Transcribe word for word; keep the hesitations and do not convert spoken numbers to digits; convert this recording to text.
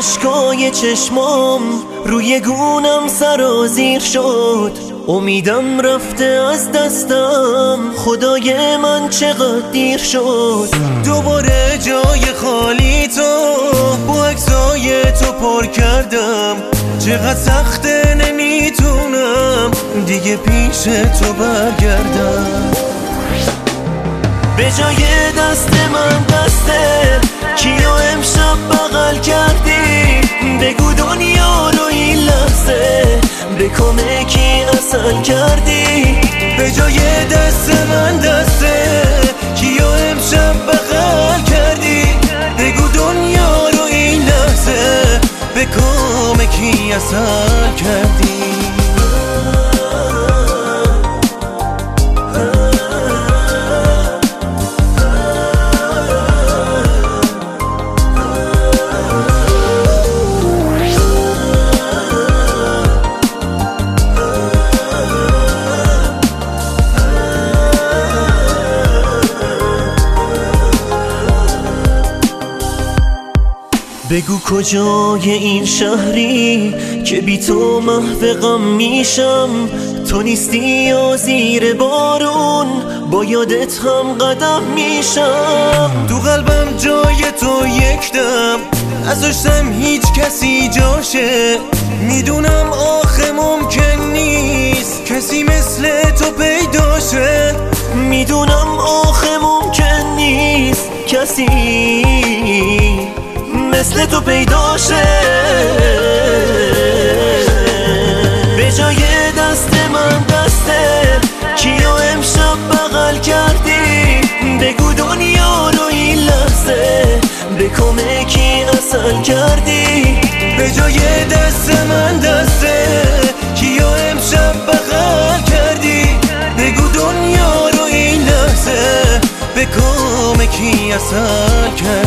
اشکای چشمام روی گونم سرازیر شد، امیدم رفته از دستم، خدای من چقدر دیر شد. دوباره جای خالی تو با عکسای تو پر کردم، چقدر سخته نمیتونم دیگه پیش تو برگردم. به جای دست من دسته کیو امشب بغل کردی، بگو دنیا رو این لحظه به کمکی اصل کردی. به جای دست من دسته کیو امشب بغل کردی، بگو دنیا رو این لحظه به کمکی اصل کردی. بگو کجای این شهری که بی تو محو غم میشم، تو نیستی یا زیر بارون با یادت هم قدم میشم. تو قلبم جای تو یک دم نذاشتم هیچ کسی جاشه، میدونم آخه ممکن نیست کسی مثل تو پیداشه، میدونم آخه ممکن نیست کسی مثل تو پیدا شه. به جای دست من دسته کیو امشب بغل کردی، بگو دنیا رو این لحظه به کمکی اصل کردی. به جای دست من دسته کیو امشب بغل کردی، بگو دنیا رو این لحظه به کمکی اصل کردی.